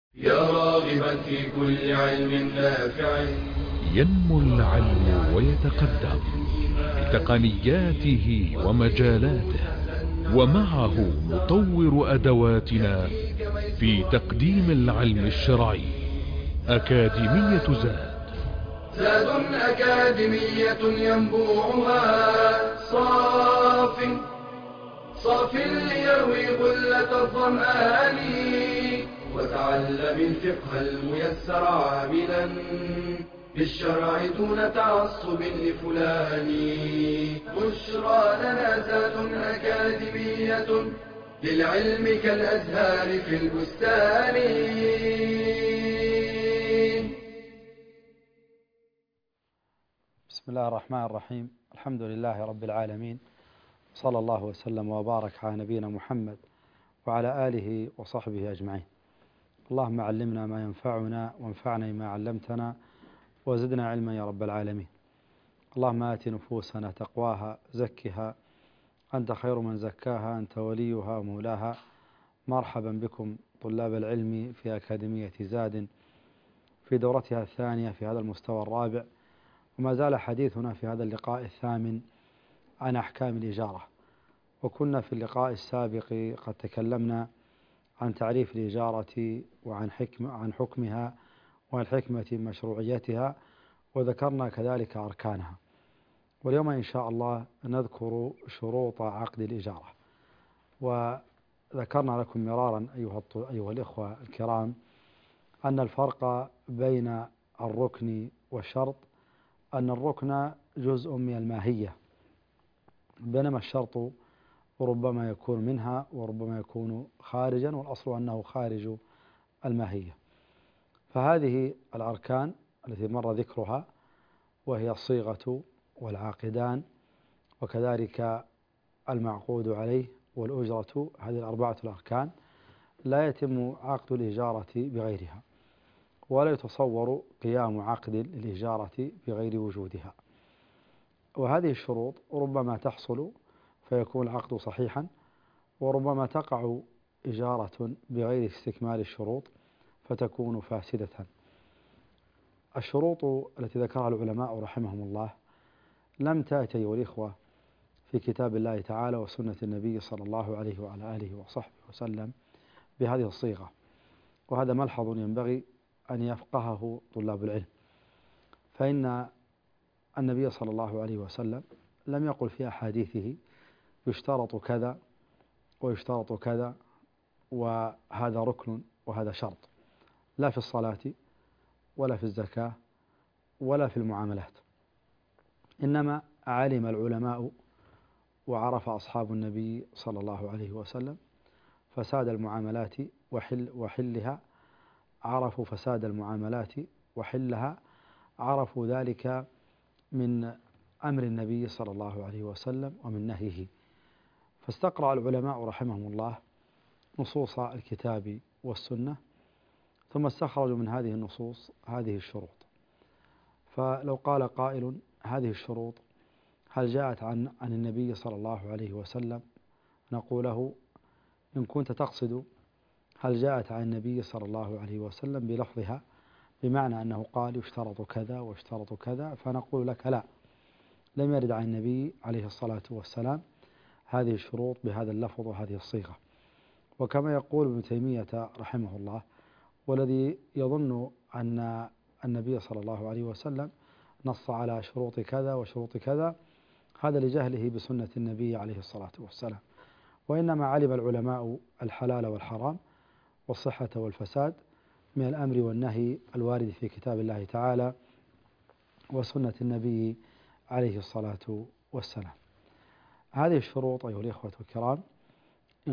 يا راغبا في كل علم نافع. ينمو العلم ويتقدم بتقنياته ومجالاته، ومعه نطور أدواتنا في تقديم العلم الشرعي. أكاديمية زاد أكاديمية ينبوعها صاف ليروي غلة الظمآن، وتعلم الفقه الميسر عاملا بالشرع دون تعصب لفلان. بشرى لنا زاد أكاديمية للعلم كالأزهار في البستان. بسم الله الرحمن الرحيم. الحمد لله رب العالمين، صلى الله وسلم وبارك على نبينا محمد وعلى آله وصحبه أجمعين. اللهم علمنا ما ينفعنا وانفعنا ما علمتنا وزدنا علما يا رب العالمين. اللهم آت نفوسنا تقواها زكها أنت خير من زكاها أنت وليها ومولاها. مرحبا بكم طلاب العلم في أكاديمية زاد في دورتها الثانية في هذا المستوى الرابع، وما زال حديثنا في هذا اللقاء الثامن عن أحكام الإجارة. وكنا في اللقاء السابق قد تكلمنا عن تعريف الإجارة عن حكمها وعن حكمة مشروعيتها، وذكرنا كذلك أركانها. واليوم إن شاء الله نذكر شروط عقد الإجارة. وذكرنا لكم مرارا أيها الإخوة الكرام أن الفرق بين الركن والشرط أن الركن جزء من الماهية، بينما الشرط ربما يكون منها وربما يكون خارجا، والأصل أنه خارج الماهية. فهذه الأركان التي مر ذكرها وهي الصيغة والعاقدان وكذلك المعقود عليه والأجرة، هذه الأربعة الأركان لا يتم عقد الإجارة بغيرها، ولا يتصور قيام عقد الإجارة بغير وجودها. وهذه الشروط ربما تحصل فيكون العقد صحيحا، وربما تقع إجارة بغير استكمال الشروط فتكون فاسدة. الشروط التي ذكرها العلماء رحمهم الله لم تأتي أيها الإخوة في كتاب الله تعالى وسنة النبي صلى الله عليه وعلى آله وصحبه وسلم بهذه الصيغة، وهذا ملحظ ينبغي أن يفقهه طلاب العلم. فإن النبي صلى الله عليه وسلم لم يقل في أحاديثه يشترط كذا ويشترط كذا وهذا ركن وهذا شرط، لا في الصلاة ولا في الزكاة ولا في المعاملات. إنما علم العلماء وعرف أصحاب النبي صلى الله عليه وسلم فساد المعاملات وحلها، عرفوا فساد المعاملات وحلها، عرفوا ذلك من أمر النبي صلى الله عليه وسلم ومن نهيه. فاستقرأ العلماء رحمهم الله نصوص الكتاب والسنة، ثم استخرجوا من هذه النصوص هذه الشروط. فلو قال قائل هذه الشروط هل جاءت عن النبي صلى الله عليه وسلم، نقول له إن كنت تقصد هل جاءت عن النبي صلى الله عليه وسلم بلفظها بمعنى أنه قال يشترط كذا ويشترط كذا، فنقول لك لا، لم يرد عن النبي عليه الصلاة والسلام هذه الشروط بهذا اللفظ وهذه الصيغة. وكما يقول ابن تيمية رحمه الله، والذي يظن أن النبي صلى الله عليه وسلم نص على شروط كذا وشروط كذا، هذا لجهله بسنة النبي عليه الصلاة والسلام. وإنما علم العلماء الحلال والحرام والصحة والفساد من الأمر والنهي الوارد في كتاب الله تعالى وسنة النبي عليه الصلاة والسلام. هذه الشروط أيها الإخوة الكرام إن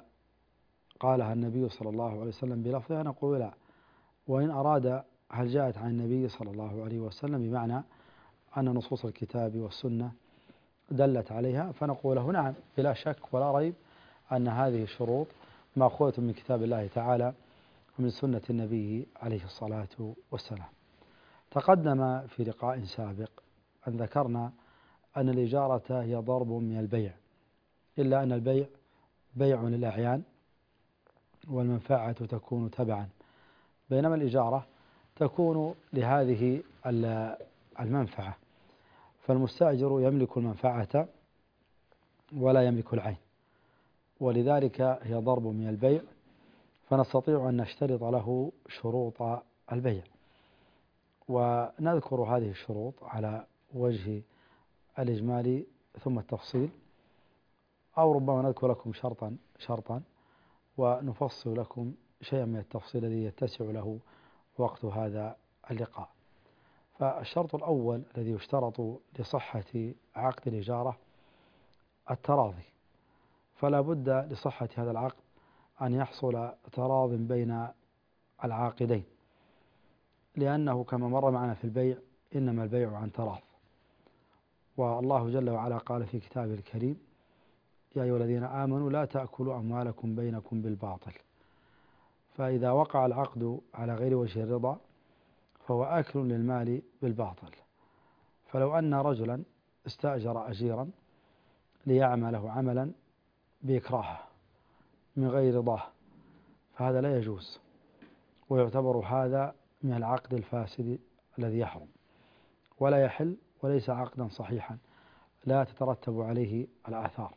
قالها النبي صلى الله عليه وسلم بلفظها نقول لا، وإن أراد هل جاءت عن النبي صلى الله عليه وسلم بمعنى أن نصوص الكتاب والسنة دلت عليها، فنقول له نعم بلا شك ولا ريب أن هذه الشروط مأخوذة من كتاب الله تعالى ومن سنة النبي عليه الصلاة والسلام. تقدم في لقاء سابق أن ذكرنا أن الإجارة هي ضرب من البيع، إلا أن البيع بيع للأعيان والمنفعة تكون تبعا بينما الإجارة تكون لهذه المنفعة، فالمستأجر يملك المنفعة ولا يملك العين، ولذلك هي ضرب من البيع، فنستطيع أن نشترط له شروط البيع، ونذكر هذه الشروط على وجه الإجمال ثم التفصيل، أو ربما نذكر لكم شرطا ونفصل لكم شيئا من التفصيل الذي يتسع له وقت هذا اللقاء. فالشرط الأول الذي يشترط لصحة عقد الإجارة التراضي، فلا بد لصحة هذا العقد أن يحصل تراض بين العاقدين، لأنه كما مر معنا في البيع إنما البيع عن تراض، والله جل وعلا قال في كتابه الكريم: يا أيها الذين آمنوا لا تأكلوا أموالكم بينكم بالباطل. فإذا وقع العقد على غير وجه الرضا فهو آكل للمال بالباطل. فلو أن رجلا استأجر أجيرا ليعمله عملا بإكراهه من غير رضاه فهذا لا يجوز، ويعتبر هذا من العقد الفاسد الذي يحرم ولا يحل، وليس عقدا صحيحا لا تترتب عليه الآثار.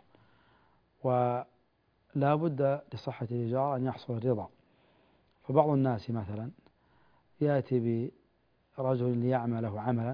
ولا بد لصحة الإيجار أن يحصل الرضا، فبعض الناس مثلا يأتي برجل ليعمله عملا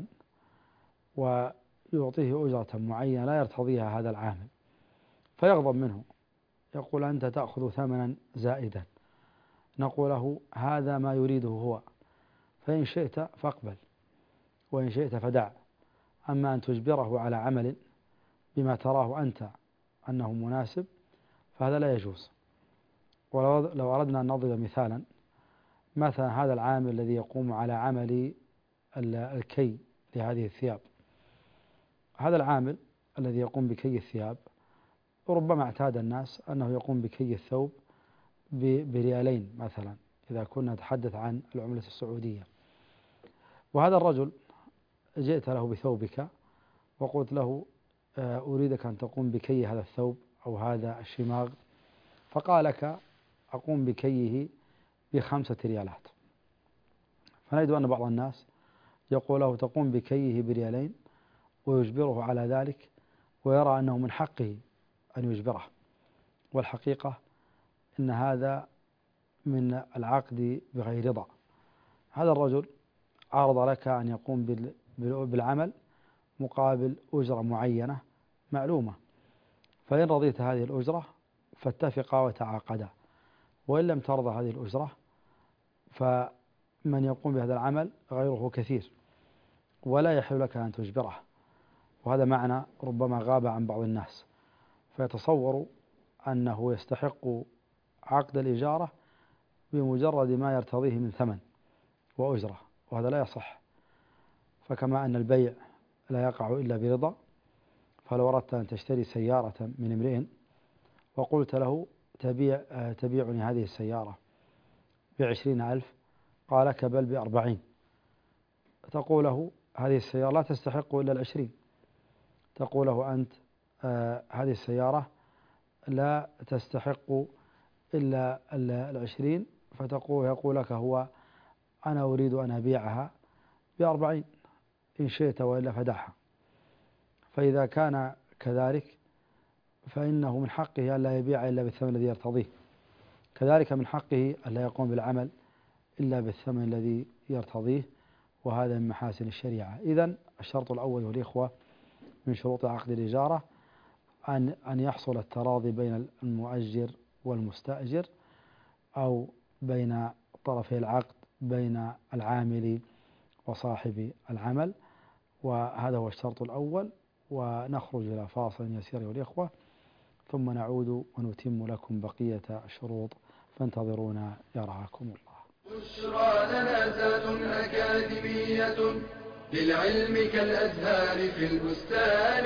ويعطيه أجرة معينة لا يرتضيها هذا العامل، فيغضب منه، يقول: أنت تأخذ ثمنا زائدا. نقول له: هذا ما يريده هو، فإن شئت فاقبل وإن شئت فدع، أما أن تجبره على عمل بما تراه أنت أنه مناسب فهذا لا يجوز. ولو أردنا أن نضرب مثلا هذا العامل الذي يقوم على عمل الكي لهذه الثياب، هذا العامل الذي يقوم بكي الثياب ربما اعتاد الناس أنه يقوم بكي الثوب بريالين مثلا، إذا كنا نتحدث عن العملة السعودية، وهذا الرجل جئت له بثوبك وقلت له: أريدك أن تقوم بكي هذا الثوب أو هذا الشماغ، فقال لك: أقوم بكيه ب5 ريالات. فنجد أن بعض الناس يقول له: تقوم بكيه بريالين، ويجبره على ذلك ويرى أنه من حقه أن يجبره، والحقيقة إن هذا من العقد بغير رضا. هذا الرجل عرض لك أن يقوم بالعمل مقابل أجرة معينة معلومة، فإن رضيت هذه الأجرة فاتفقا وتعاقدا، وإن لم ترضى هذه الأجرة فمن يقوم بهذا العمل غيره كثير ولا يحل لك أن تجبره. وهذا معنى ربما غاب عن بعض الناس، فيتصور أنه يستحق عقد الإجارة بمجرد ما يرتضيه من ثمن وأجرة، وهذا لا يصح. فكما أن البيع لا يقع إلا برضا، فلو أردت أن تشتري سيارة من امرئ وقلت له: تبيعني هذه السيارة ب20,000، قال لك: بل ب40، تقول له: هذه السيارة لا تستحق إلا 20، تقول له أنت: هذه السيارة لا تستحق إلا 20، يقول لك هو: أنا أريد أن أبيعها ب40 إن شئت وإلا فدعها. فإذا كان كذلك فإنه من حقه أن لا يبيع إلا بالثمن الذي يرتضيه، كذلك من حقه أن لا يقوم بالعمل إلا بالثمن الذي يرتضيه، وهذا من محاسن الشريعة. إذن الشرط الأول والإخوة من شروط عقد الإجارة أن يحصل التراضي بين المؤجر والمستأجر، أو بين طرفي العقد، بين العامل وصاحب العمل، وهذا هو الشرط الأول. ونخرج إلى فاصل يسير والإخوة، ثم نعود ونتم لكم بقية الشروط، فانتظرونا يرعاكم الله. بشرى لنا ذات أكاديمية للعلم كالأزهار في البستان.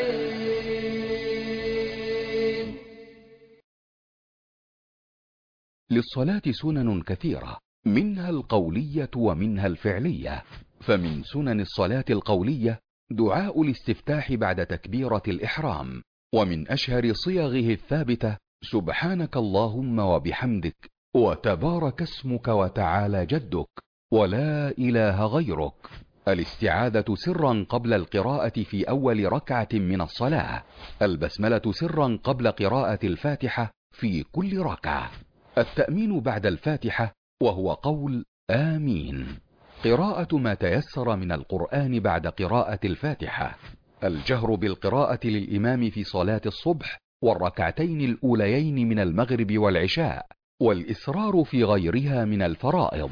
للصلاة سنن كثيرة، منها القولية ومنها الفعلية. فمن سنن الصلاة القولية دعاء الاستفتاح بعد تكبيرة الإحرام، ومن أشهر صيغه الثابتة: سبحانك اللهم وبحمدك، وتبارك اسمك وتعالى جدك. ولا إله غيرك. الاستعاذة سرا قبل القراءة في أول ركعة من الصلاة. البسملة سرا قبل قراءة الفاتحة في كل ركعة. التأمين بعد الفاتحة وهو قول آمين. قراءة ما تيسر من القرآن بعد قراءة الفاتحة. الجهر بالقراءة للإمام في صلاة الصبح والركعتين الأوليين من المغرب والعشاء، والإسرار في غيرها من الفرائض.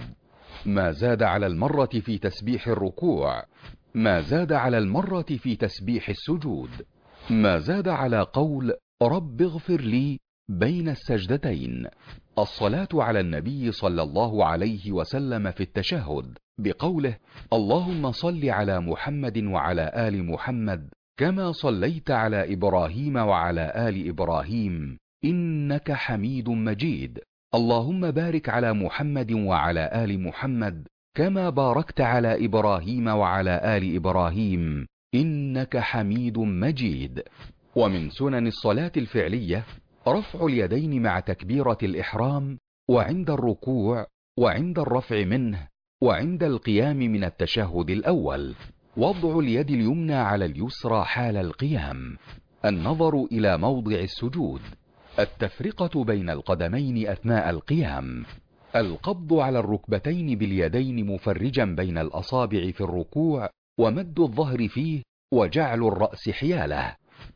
ما زاد على المرة في تسبيح الركوع، ما زاد على المرة في تسبيح السجود، ما زاد على قول رب اغفر لي بين السجدتين. الصلاة على النبي صلى الله عليه وسلم في التشهد بقوله اللهم صل على محمد وعلى آل محمد كما صليت على إبراهيم وعلى آل إبراهيم إنك حميد مجيد. اللهم بارك على محمد وعلى آل محمد كما باركت على إبراهيم وعلى آل إبراهيم إنك حميد مجيد. ومن سنن الصلاة الفعلية رفع اليدين مع تكبيرة الإحرام، وعند الركوع، وعند الرفع منه، وعند القيام من التشهد الأول. وضع اليد اليمنى على اليسرى حال القيام. النظر إلى موضع السجود. التفرقة بين القدمين أثناء القيام. القبض على الركبتين باليدين مفرجا بين الأصابع في الركوع، ومد الظهر فيه، وجعل الرأس حياله.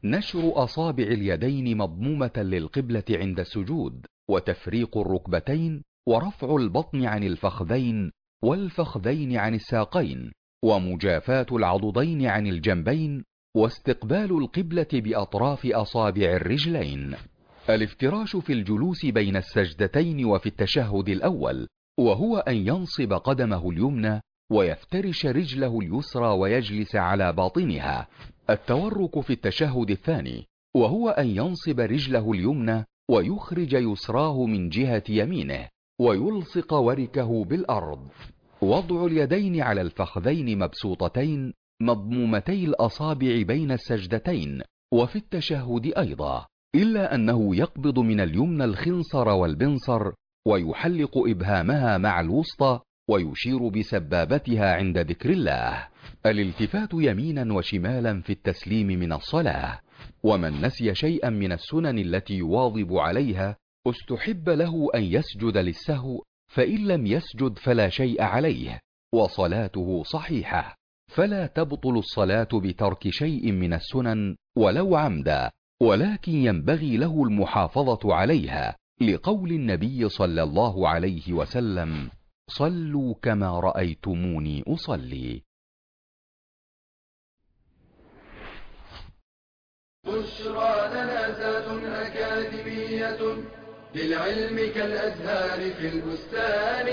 نشر أصابع اليدين مضمومة للقبلة عند السجود، وتفريق الركبتين، ورفع البطن عن الفخذين، والفخذين عن الساقين، ومجافاة العضدين عن الجنبين، واستقبال القبلة بأطراف أصابع الرجلين. الافتراش في الجلوس بين السجدتين وفي التشهد الأول، وهو أن ينصب قدمه اليمنى ويفترش رجله اليسرى ويجلس على باطنها. التورك في التشهد الثاني، وهو أن ينصب رجله اليمنى ويخرج يسراه من جهة يمينه ويلصق وركه بالأرض. وضع اليدين على الفخذين مبسوطتين مضمومتي الأصابع بين السجدتين وفي التشهد أيضا، إلا أنه يقبض من اليمنى الخنصر والبنصر، ويحلق إبهامها مع الوسطى، ويشير بسبابتها عند ذكر الله. الالتفات يمينا وشمالا في التسليم من الصلاة. ومن نسي شيئا من السنن التي يواظب عليها استحب له أن يسجد للسهو، فإن لم يسجد فلا شيء عليه، وصلاته صحيحة. فلا تبطل الصلاة بترك شيء من السنن ولو عمدا، ولكن ينبغي له المحافظة عليها، لقول النبي صلى الله عليه وسلم صلوا كما رأيتموني أصلي. بشرى لنا ذات أكاديمية للعلم كالأزهار في البستان.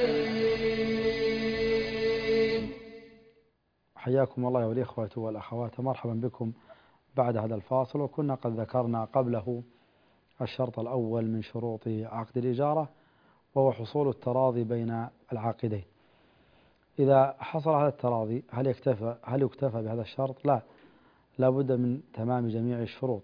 حياكم الله والإخوة والأخوات، مرحبا بكم بعد هذا الفاصل. وكنا قد ذكرنا قبله الشرط الأول من شروط عقد الإجارة، وهو حصول التراضي بين العاقدين. إذا حصل هذا التراضي هل يكتفى بهذا الشرط؟ لا بد من تمام جميع الشروط،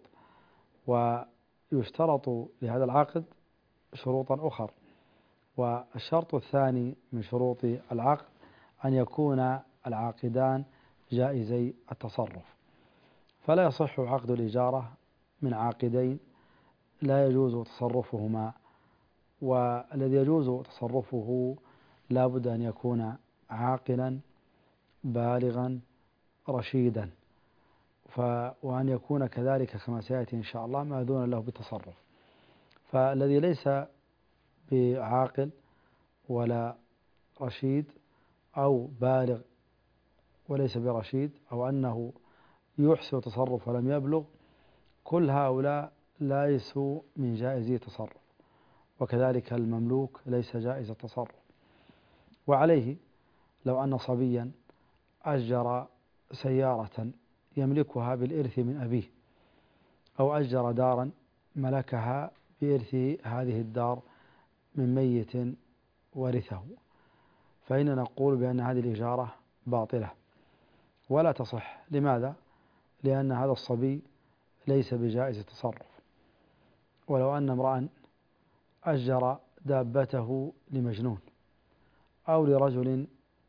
ويشترط لهذا العقد شروطا أخرى. والشرط الثاني من شروط العقد أن يكون العاقدان جائزي التصرف، فلا يصح عقد الإجارة من عاقدين لا يجوز تصرفهما، والذي يجوز تصرفه لا بد أن يكون عاقلا بالغا رشيدا، وأن يكون كذلك كما سيأتي إن شاء الله مأذونا له بالتصرف. فالذي ليس بعاقل ولا رشيد، أو بالغ وليس برشيد، أو أنه يحسن تصرف ولم يبلغ، كل هؤلاء ليسوا من جائزي التصرف، وكذلك المملوك ليس جائز التصرف. وعليه لو أن صبيا أجر سيارة يملكها بالإرث من أبيه، أو أجر دارا ملكها بإرث هذه الدار من ميت ورثه، فإننا نقول بأن هذه الإجارة باطلة ولا تصح. لماذا؟ لأن هذا الصبي ليس بجائز التصرف. ولو أن امرأ أجر دابته لمجنون أو لرجل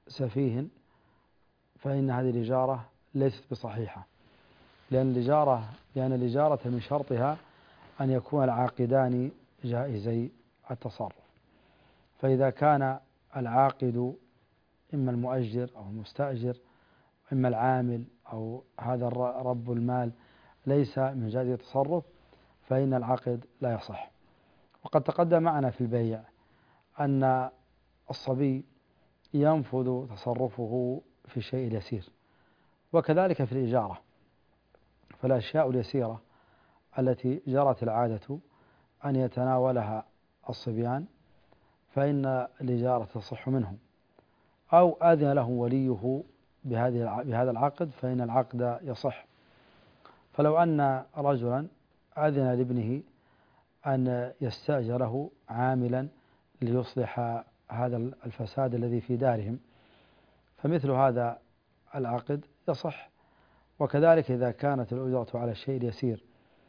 سفيه فإن هذه الإجارة ليست بصحيحة، لأن الإجارة من شرطها أن يكون العاقدان جائزي التصرف. فإذا كان العاقد إما المؤجر أو المستأجر، إما العامل أو هذا رب المال ليس من جائز التصرف، فإن العقد لا يصح. وقد تقدم معنا في البيع أن الصبي ينفذ تصرفه في الشيء اليسير، وكذلك في الإجارة. فالأشياء اليسيرة التي جرت العادة أن يتناولها الصبيان فإن الإجارة تصح منهم، أو أذن له وليه بهذا العقد فإن العقد يصح. فلو أن رجلا أذن لابنه أن يستأجره عاملا ليصلح هذا الفساد الذي في دارهم، فمثل هذا العقد يصح. وكذلك إذا كانت الأجرة على الشيء اليسير،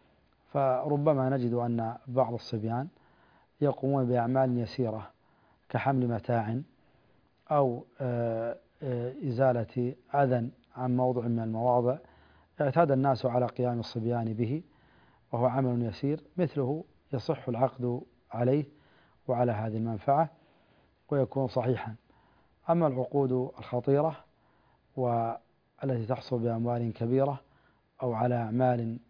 فربما نجد أن بعض الصبيان يقومون بأعمال يسيرة كحمل متاع أو إزالة أذى عن موضع من المواضع اعتاد الناس على قيام الصبيان به، وهو عمل يسير، مثله يصح العقد عليه وعلى هذه المنفعة ويكون صحيحا. أما العقود الخطيرة والتي تحصل بأموال كبيرة أو على أعمال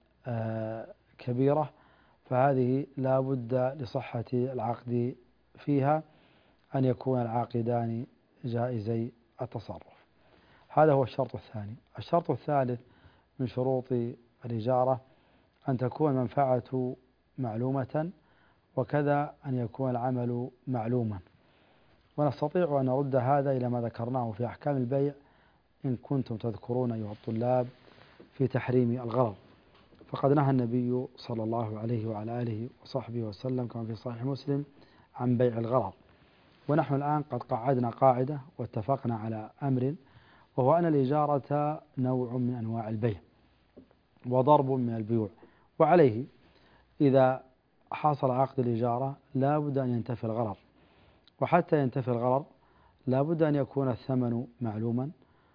كبيرة فهذه لا بد لصحة العقد فيها أن يكون العاقدان جائزي التصرف. هذا هو الشرط الثاني. الشرط الثالث من شروط الإجارة أن تكون المنفعة معلومة، وكذا أن يكون العمل معلوما. ونستطيع أن نرد هذا إلى ما ذكرناه في أحكام البيع إن كنتم تذكرون أيها الطلاب في تحريم الغرر. فقد نهى النبي صلى الله عليه وعلى آله وصحبه وسلم كما في صحيح مسلم عن بيع الغرر. ونحن الآن قد قعدنا قاعدة واتفقنا على أمر، وهو أن الإجارة نوع من أنواع البيع وضرب من البيوع، وعليه إذا حصل عقد الإجارة لا بد أن ينتفي الغرر، وحتى ينتفي الغرر لا بد أن يكون الثمن معلوما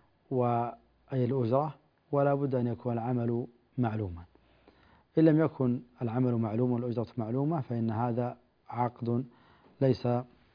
أي الأجرة، ولا بد أن يكون العمل معلوما. إن لم يكن العمل معلوما والأجرة معلومة فإن هذا عقد ليس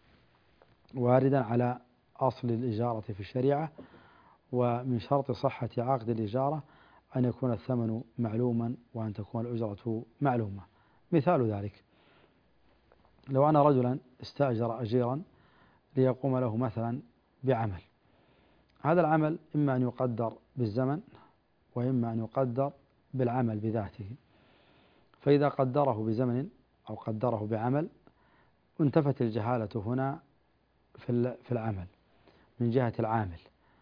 واردا على أصل الإجارة في الشريعة. ومن شرط صحة عقد الإجارة أن يكون الثمن معلوما وأن تكون الأجرة معلومة. مثال ذلك لو أن رجلا استأجر أجيرا ليقوم له مثلا بعمل، هذا العمل إما أن يقدر بالزمن وإما أن يقدر بالعمل بذاته. فإذا قدره بزمن أو قدره بعمل انتفت الجهالة هنا في العمل من جهة العامل.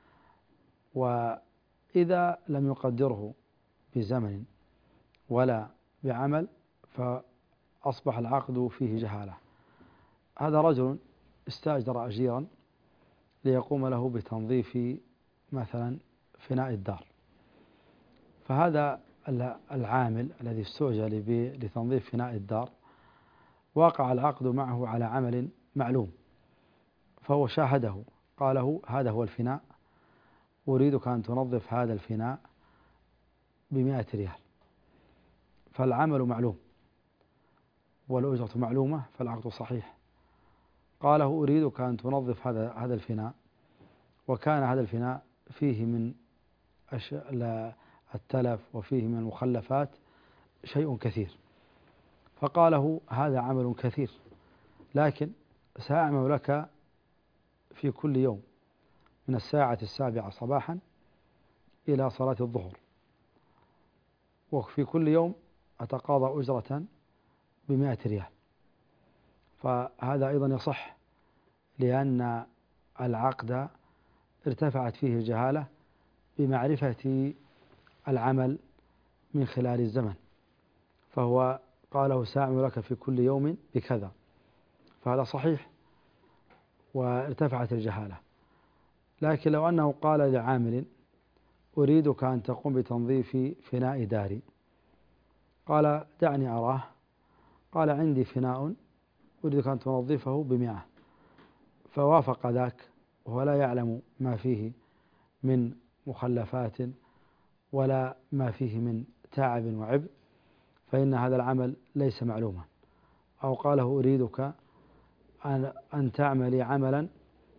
وإذا لم يقدره بزمن ولا بعمل فأصبح العقد فيه جهالة. هذا رجل استأجر أجيرا ليقوم له بتنظيف مثلا فناء الدار، فهذا العامل الذي استؤجر لتنظيف فناء الدار وقع العقد معه على عمل معلوم، فهو شاهده قال له هذا هو الفناء، أريدك أن تنظف هذا الفناء ب100 ريال، فالعمل معلوم والأجرة معلومة فالعقد صحيح. قاله أريدك أن تنظف هذا الفناء، وكان هذا الفناء فيه من التلف وفيه من المخلفات شيء كثير، فقاله هذا عمل كثير، لكن سأعمل لك في كل يوم من 7:00 صباحا إلى صلاة الظهر، وفي كل يوم أتقاضى أجرة ب100 ريال. فهذا أيضا يصح، لأن العقد ارتفعت فيه الجهالة بمعرفة العمل من خلال الزمن، فهو قاله سأعمل لك في كل يوم بكذا، فهذا صحيح وارتفعت الجهالة. لكن لو أنه قال لعامل أريدك أن تقوم بتنظيف فناء داري، قال دعني أراه، قال عندي فناء أريدك أن تنظفه ب100، فوافق ذاك ولا يعلم ما فيه من مخلفات ولا ما فيه من تعب وعبء، فإن هذا العمل ليس معلوما. أو قال له أريدك أن تعملي عملا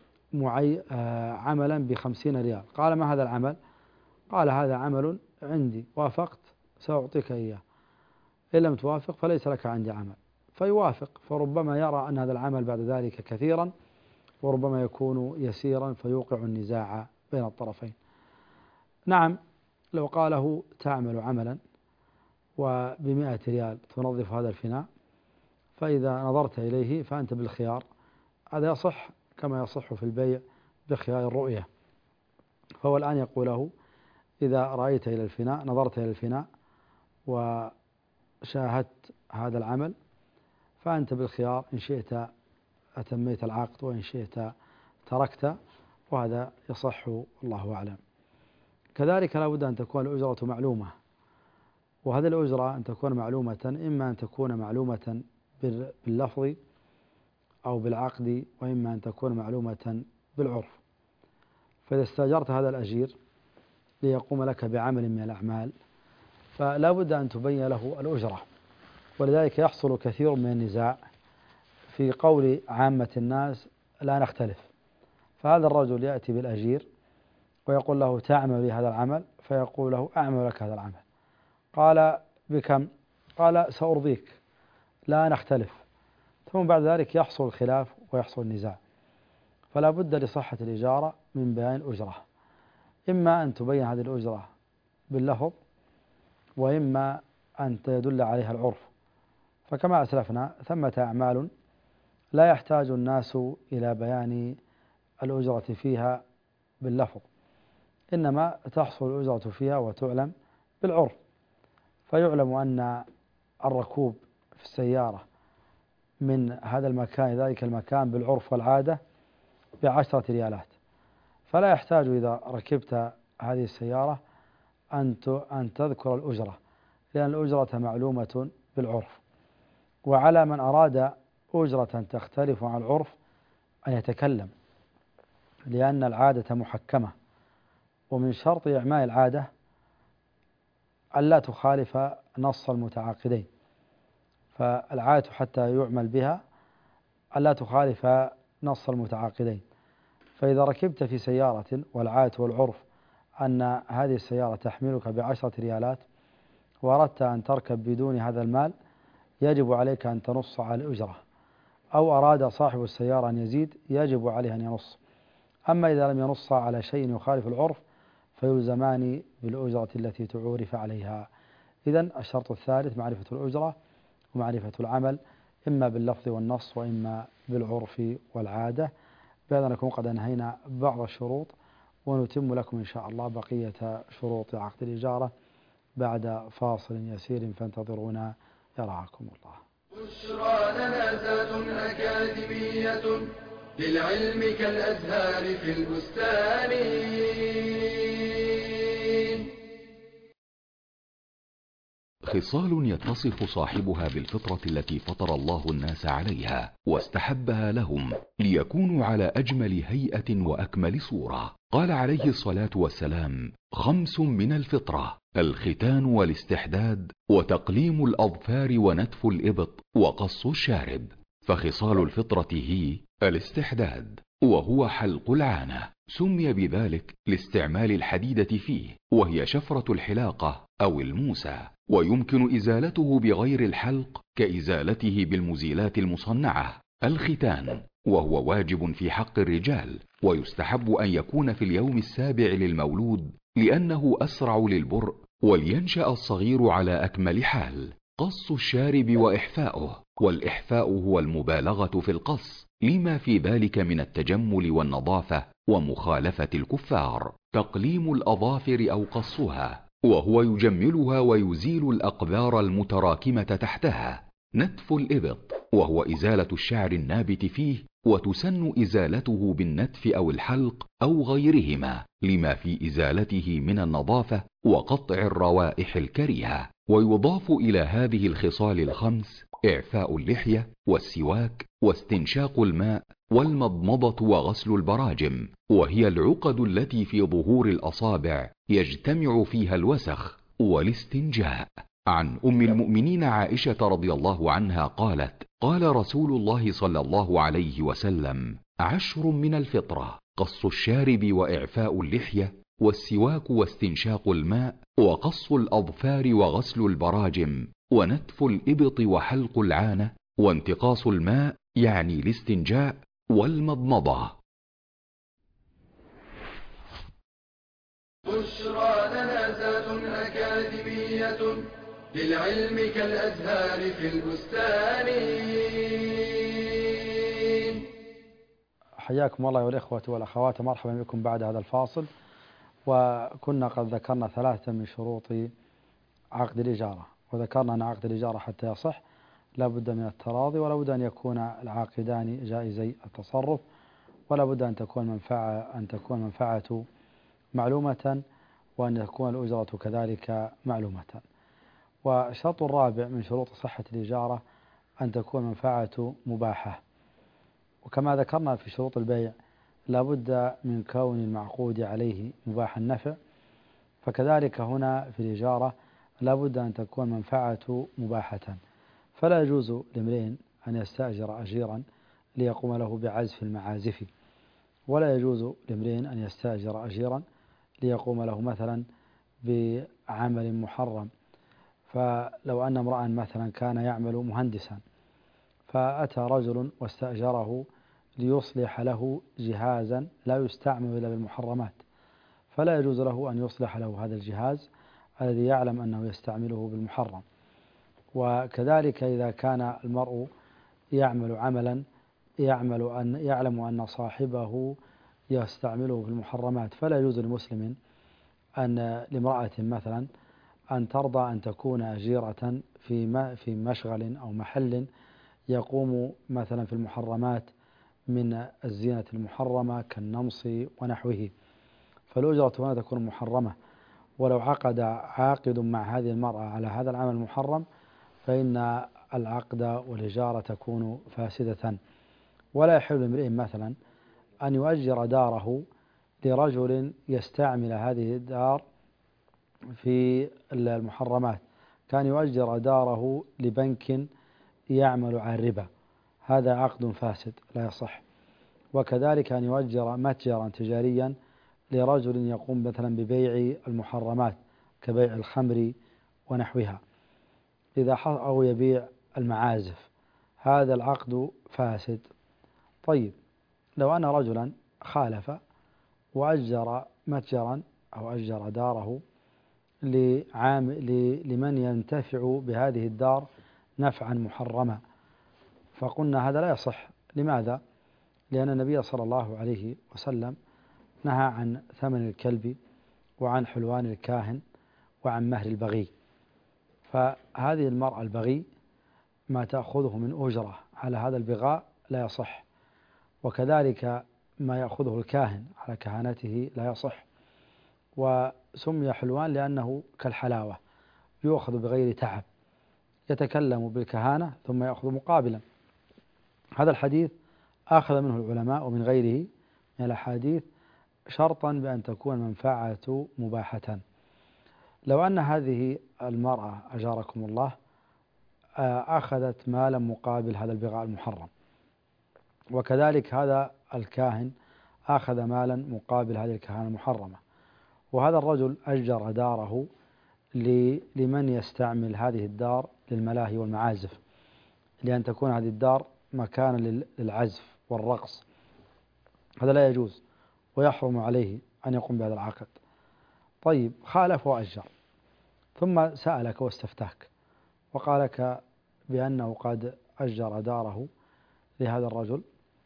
عملا ب50 ريال. قال ما هذا العمل؟ قال هذا عمل عندي، وافقت سأعطيك إياه، إن لم توافق فليس لك عندي عمل. فيوافق، فربما يرى أن هذا العمل بعد ذلك كثيرا، وربما يكون يسيرا فيوقع النزاع بين الطرفين. نعم، لو قاله تعمل عملا وب100 ريال تنظف هذا الفناء، فإذا نظرت إليه فأنت بالخيار، هذا يصح كما يصح في البيع بخيار الرؤية. فهو الآن يقول له إذا رأيت إلى الفناء، نظرت إلى الفناء وشاهدت هذا العمل، فأنت بالخيار، إن شئت أتميت العقد وإن شئت تركت، وهذا يصح والله أعلم. كذلك لا بد أن تكون الأجرة معلومة، وهذه الأجرة أن تكون معلومة، إما أن تكون معلومة باللفظ أو بالعقد، وإما أن تكون معلومة بالعرف. فإذا استأجرت هذا الأجير ليقوم لك بعمل من الأعمال، فلا بد أن تبين له الأجرة. ولذلك يحصل كثير من النزاع في قول عامة الناس لا نختلف. فهذا الرجل يأتي بالأجير ويقول له تعمل بهذا العمل، فيقول له أعمل لك هذا العمل. قال بكم؟ قال سأرضيك، لا نختلف. ثم بعد ذلك يحصل الخلاف ويحصل النزاع. فلا بد لصحة الإجارة من بيان الأجرة، إما أن تبين هذه الأجرة باللفظ، وإما أن يدل عليها العرف. فكما أسلفنا ثمة أعمال لا يحتاج الناس إلى بيان الأجرة فيها باللفظ، إنما تحصل الأجرة فيها وتعلم بالعرف. فيعلم أن الركوب في السيارة من هذا المكان ذلك المكان بالعرف والعادة ب10 ريالات، فلا يحتاج إذا ركبت هذه السيارة أن تذكر الأجرة، لأن الأجرة معلومة بالعرف. وعلى من أراد أجرة تختلف عن العرف أن يتكلم، لأن العادة محكمة، ومن شرط إعمال العادة ألا تخالف نص المتعاقدين. فالعادة حتى يعمل بها ألا تخالف نص المتعاقدين. فإذا ركبت في سيارة والعادة والعرف أن هذه السيارة تحملك ب10 ريالات، وأردت أن تركب بدون هذا المال، يجب عليك أن تنص على الأجرة، أو أراد صاحب السيارة أن يزيد يجب عليه أن ينص. أما إذا لم ينص على شيء يخالف العرف فيلزمان بالأجرة التي تعورف عليها. إذن الشرط الثالث معرفة الأجرة ومعرفة العمل، إما باللفظ والنص وإما بالعرف والعادة. بهذا نكون قد أنهينا بعض الشروط، ونتم لكم إن شاء الله بقية شروط عقد الإجارة بعد فاصل يسير، فانتظرونا يرعاكم الله. بشرى لنا ذات أكاديمية للعلم كالأزهار في البستان. خصال يتصف صاحبها بالفطرة التي فطر الله الناس عليها واستحبها لهم ليكونوا على أجمل هيئة وأكمل صورة. قال عليه الصلاة والسلام: 5 من الفطرة: الختان والاستحداد وتقليم الأظفار ونتف الإبط وقص الشارب. فخصال الفطرة هي الاستحداد، وهو حلق العانة، سمي بذلك لاستعمال الحديدة فيه، وهي شفرة الحلاقة أو الموسى، ويمكن إزالته بغير الحلق كإزالته بالمزيلات المصنعة. الختان وهو واجب في حق الرجال، ويستحب أن يكون في اليوم 7 للمولود، لأنه أسرع للبرء ولينشأ الصغير على أكمل حال. قص الشارب وإحفاؤه، والإحفاء هو المبالغة في القص لما في ذلك من التجمل والنظافة ومخالفة الكفار. تقليم الأظافر أو قصها، وهو يجملها ويزيل الأقذار المتراكمة تحتها. نتف الإبط، وهو إزالة الشعر النابت فيه، وتسن إزالته بالنتف أو الحلق أو غيرهما لما في إزالته من النظافة وقطع الروائح الكريهة. ويضاف إلى هذه الخصال 5 إعفاء اللحية والسواك واستنشاق الماء والمضمضة وغسل البراجم، وهي العقد التي في ظهور الأصابع يجتمع فيها الوسخ، والاستنجاء. عن أم المؤمنين عائشة رضي الله عنها قالت: قال رسول الله صلى الله عليه وسلم: 10 من الفطرة: قص الشارب وإعفاء اللحية، والسواك واستنشاق الماء، وقص الأظفار وغسل البراجم، ونتف الإبط وحلق العانة، وانتقاص الماء يعني الاستنجاء، والمضمضة. بشرى لنا ذات أكاديمية للعلم كالأزهار في البستان. حياكم الله أيها الإخوة والأخوات، مرحبا بكم بعد هذا الفاصل. وكنا قد ذكرنا 3 من شروط عقد الإجارة، وذكرنا أن عقد الإجارة حتى يصح لا بد من التراضي، ولا بد أن يكون العاقدان جائزي التصرف، ولا بد أن تكون منفعة معلومة، وأن تكون الأجرة كذلك معلومة. والشرط الرابع من شروط صحة الإجارة أن تكون منفعة مباحة. وكما ذكرنا في شروط البيع لا بد من كون المعقود عليه مباح النفع، فكذلك هنا في الإجارة لا بد أن تكون منفعة مباحة. فلا يجوز لامرئ أن يستأجر أجيرا ليقوم له بعزف المعازف، ولا يجوز لامرئ أن يستأجر أجيرا ليقوم له مثلا بعمل محرم. فلو أن امرأ مثلا كان يعمل مهندسا، فأتى رجل واستأجره ليصلح له جهازا لا يستعمل إلا بالمحرمات، فلا يجوز له أن يصلح له هذا الجهاز الذي يعلم أنه يستعمله بالمحرم. وكذلك إذا كان المرء يعمل عملا يعلم أن صاحبه يستعمله بالمحرمات، فلا يجوز لمسلم لامرأة مثلا أن ترضى أن تكون أجيرة في مشغل أو محل يقوم مثلا في المحرمات من الزينة المحرمة كالنمص ونحوه، فالأجرة هنا تكون محرمة. ولو عقد عاقد مع هذه المرأة على هذا العمل المحرم فإن العقد والإجارة تكون فاسدة. ولا يحل لامرئ مثلا أن يؤجر داره لرجل يستعمل هذه الدار في المحرمات، كان يؤجر داره لبنك يعمل على الربا، هذا عقد فاسد لا يصح. وكذلك أن يؤجر متجرا تجاريا لرجل يقوم مثلا ببيع المحرمات كبيع الخمر ونحوها أو يبيع المعازف، هذا العقد فاسد. طيب، لو أن رجلا خالف وأجر متجرا أو أجر داره لمن ينتفع بهذه الدار نفعا محرما، فقلنا هذا لا يصح. لماذا؟ لأن النبي صلى الله عليه وسلم نهى عن ثمن الكلب وعن حلوان الكاهن وعن مهر البغي، فهذه المرأة البغي ما تأخذه من أجرة على هذا البغاء لا يصح، وكذلك ما يأخذه الكاهن على كهانته لا يصح. وسمي حلوان لأنه كالحلاوة يؤخذ بغير تعب، يتكلم بالكهانة ثم يأخذ مقابلا. هذا الحديث أخذ منه العلماء ومن غيره من الأحاديث شرطا بأن تكون منفعة مباحة. لو أن هذه المرأة أجاركم الله أخذت مالا مقابل هذا البغاء المحرم، وكذلك هذا الكاهن أخذ مالا مقابل هذه الكهانة المحرمة، وهذا الرجل أجر داره لمن يستعمل هذه الدار للملاهي والمعازف، لأن تكون هذه الدار مكانا للعزف والرقص، هذا لا يجوز ويحرم عليه أن يقوم بهذا العقد. طيب، خالف وأجر ثم سألك واستفتاك وقال لك بأنه قد أجر داره لهذا الرجل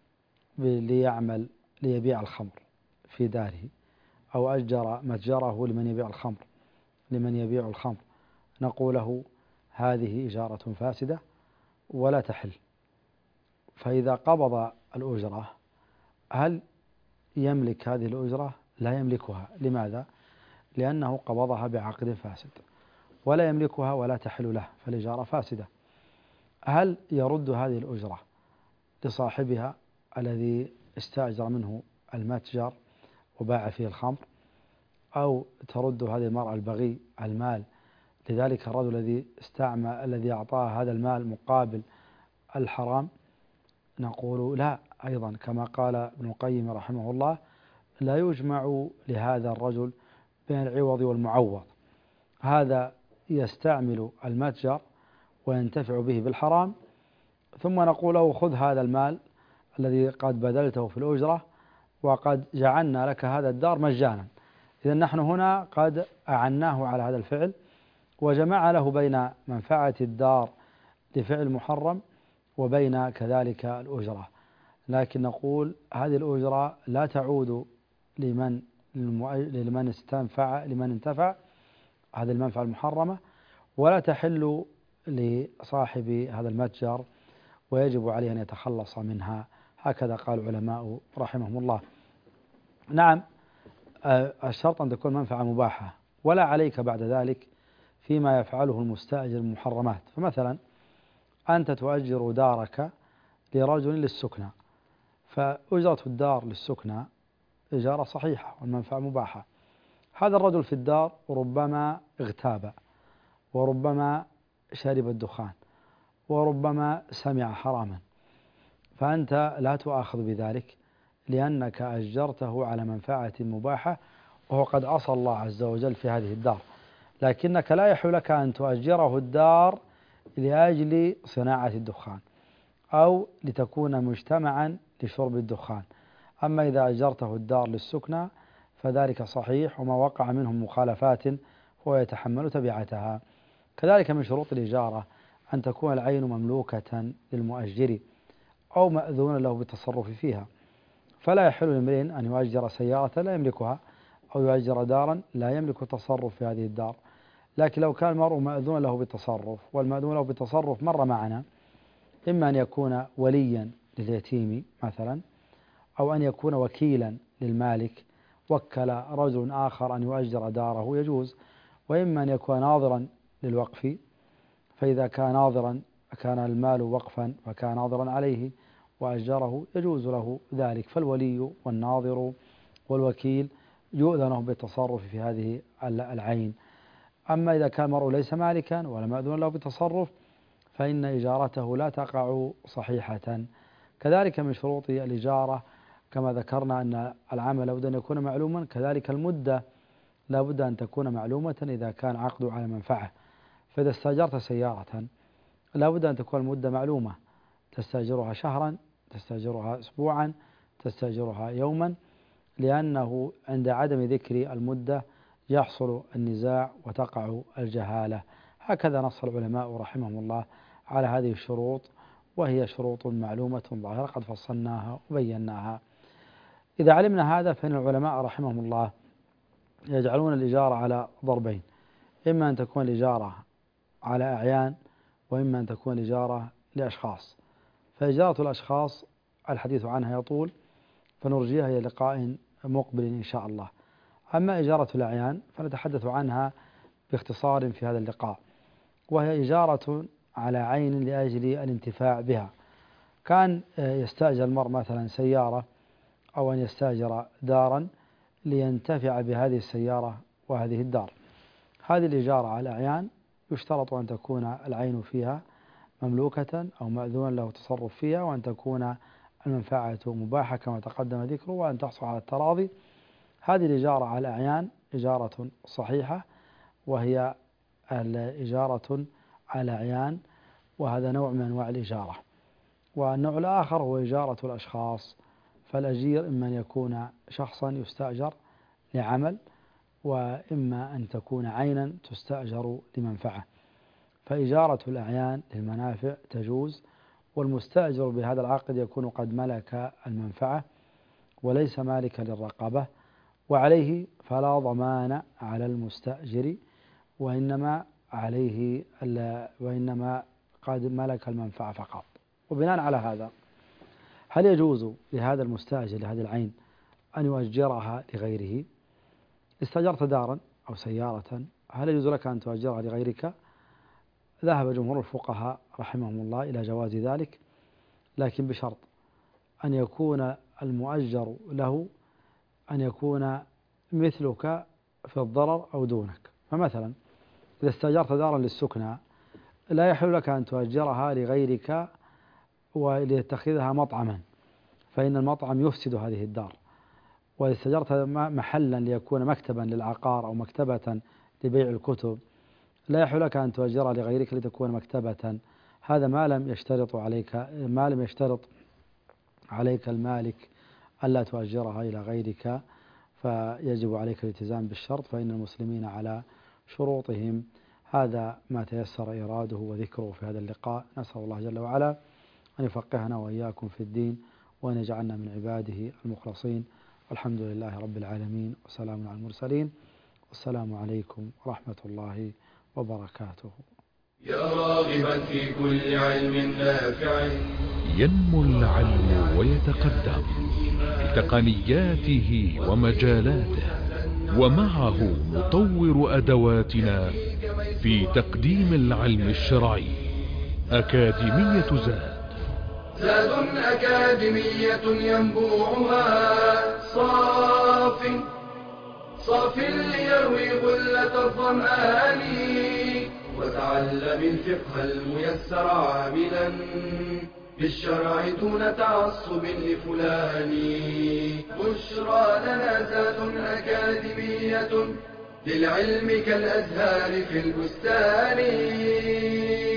ليبيع الخمر في داره، أو أجر متجره لمن يبيع الخمر، نقول له هذه إجارة فاسدة ولا تحل. فإذا قبض الأجرة هل يملك هذه الأجرة؟ لا يملكها. لماذا؟ لأنه قبضها بعقد فاسد، ولا يملكها ولا تحل له، فالإجارة فاسدة. هل يرد هذه الأجرة لصاحبها الذي استأجر منه المتجر وباع فيه الخمر، أو ترد هذه المرأة البغي المال لذلك الرجل الذي أعطاه هذا المال مقابل الحرام؟ نقول لا، أيضا كما قال ابن القيم رحمه الله: لا يجمع لهذا الرجل بين العوض والمعوض. هذا يستعمل المتجر وينتفع به بالحرام، ثم نقول له: خذ هذا المال الذي قد بذلته في الأجرة وقد جعلنا لك هذا الدار مجانا. إذن نحن هنا قد أعناه على هذا الفعل وجمع له بين منفعة الدار لفعل محرم وبين كذلك الأجرة. لكن نقول هذه الأجرة لا تعود لمن انتفع هذه المنفعة المحرمة، ولا تحل لصاحب هذا المتجر، ويجب عليه أن يتخلص منها. هكذا قال العلماء رحمهم الله. نعم، الشرط أن تكون منفعة مباحة، ولا عليك بعد ذلك فيما يفعله المستأجر المحرمات. فمثلا أنت تؤجر دارك لرجل للسكنى، فأجرة الدار للسكنى إجارة صحيحة والمنفعة مباحة. هذا الرجل في الدار ربما اغتاب، وربما شرب الدخان، وربما سمع حراما، فأنت لا تؤاخذ بذلك لأنك أجرته على منفعة مباحة وهو قد عصى الله عز وجل في هذه الدار. لكنك لا يحل لك أن تؤجره الدار لأجل صناعة الدخان أو لتكون مجتمعا لشرب الدخان. أما إذا أجرته الدار للسكنى فذلك صحيح، وما وقع منهم مخالفات هو يتحمل تبعتها. كذلك من شروط الإجارة أن تكون العين مملوكة للمؤجر أو مأذون له بالتصرف فيها، فلا يحل لامرئ أن يؤجر سيارة لا يملكها أو يؤجر دارا لا يملك التصرف في هذه الدار. لكن لو كان المرء مأذون له بالتصرف، والمأذون له بالتصرف مر معنا، إما أن يكون وليا لليتيم مثلا، أو أن يكون وكيلا للمالك وكل رجل آخر أن يؤجر داره يجوز، وإما أن يكون ناظرا للوقف، فإذا كان ناظرا كان المال وقفا فكان ناظرا عليه وأجره يجوز له ذلك. فالولي والناظر والوكيل يؤذن بالتصرف في هذه العين. أما إذا كان المرء ليس مالكا ولا مأذون له بالتصرف فإن إجارته لا تقع صحيحة. كذلك من شروط الإجارة كما ذكرنا أن العمل لابد أن يكون معلوما، كذلك المدة لابد أن تكون معلومة إذا كان عقده على منفعة. فإذا استأجرت سيارة لابد أن تكون المدة معلومة، تستأجرها شهرا، تستأجرها أسبوعا، تستأجرها يوما، لأنه عند عدم ذكر المدة يحصل النزاع وتقع الجهالة. هكذا نص العلماء رحمهم الله على هذه الشروط، وهي شروط معلومة ظاهرة قد فصلناها وبيناها. إذا علمنا هذا فإن العلماء رحمهم الله يجعلون الإجارة على ضربين: إما أن تكون الإجارة على أعيان، وإما أن تكون الإجارة لأشخاص. فإجارة الأشخاص الحديث عنها يطول، فنرجيها إلى لقاء مقبل إن شاء الله. أما إجارة الأعيان فنتحدث عنها باختصار في هذا اللقاء، وهي إجارة على عين لأجل الانتفاع بها. كان يستأجر المرء مثلا سيارة أو أن يستأجر دارا لينتفع بهذه السيارة وهذه الدار. هذه الإجارة على الأعيان يشترط أن تكون العين فيها مملوكة أو مأذون له تصرف فيها، وأن تكون المنفعة مباحة كما تقدم ذكره، وأن تحصل على التراضي. هذه الإجارة على الأعيان إجارة صحيحة، وهي الإجارة على أعيان، وهذا نوع من أنواع الإجارة. والنوع الآخر هو إجارة الأشخاص، فالأجير إما أن يكون شخصا يستأجر لعمل، وإما أن تكون عينا تستأجر لمنفعة. فإجارة الأعيان للمنافع تجوز، والمستأجر بهذا العقد يكون قد ملك المنفعة وليس مالكا للرقبة، وعليه فلا ضمان على المستأجر، وإنما قد ملك المنفعة فقط. وبناء على هذا، هل يجوز لهذا المستأجر لهذه العين أن يؤجرها لغيره؟ استأجرت دارا أو سيارة، هل يجوز لك أن تؤجرها لغيرك؟ ذهب جمهور الفقهاء رحمهم الله إلى جواز ذلك، لكن بشرط أن يكون المؤجر له أن يكون مثلك في الضرر أو دونك. فمثلا إذا استأجرت دارا للسكنى لا يحل لك أن تؤجرها لغيرك وليتخذها مطعما، فإن المطعم يفسد هذه الدار. وإذا استأجرت محلا ليكون مكتبا للعقار أو مكتبة لبيع الكتب لا يحل لك أن تؤجرها لغيرك لتكون مكتبة. هذا ما لم يشترط عليك المالك ألا تؤجرها إلى غيرك، فيجب عليك الالتزام بالشرط، فإن المسلمين على شروطهم. هذا ما تيسر إراده وذكره في هذا اللقاء. نسأل الله جل وعلا أن يفقهنا وإياكم في الدين وأن يجعلنا من عباده المخلصين. والحمد لله رب العالمين، وسلام على المرسلين، والسلام عليكم ورحمة الله وبركاته. يا راغبا في كل علم نافع ينمو العلم ويتقدم بتقنياته ومجالاته، ومعه نطور أدواتنا في تقديم العلم الشرعي. أكاديمية زاد أكاديمية ينبوعها صاف ليروي غلة الظمآن، وتعلم الفقه الميسر عاملا بالشرع دون تعصب لفلان. بشرى لنا زاد أكاديمية للعلم كالأزهار في البستان.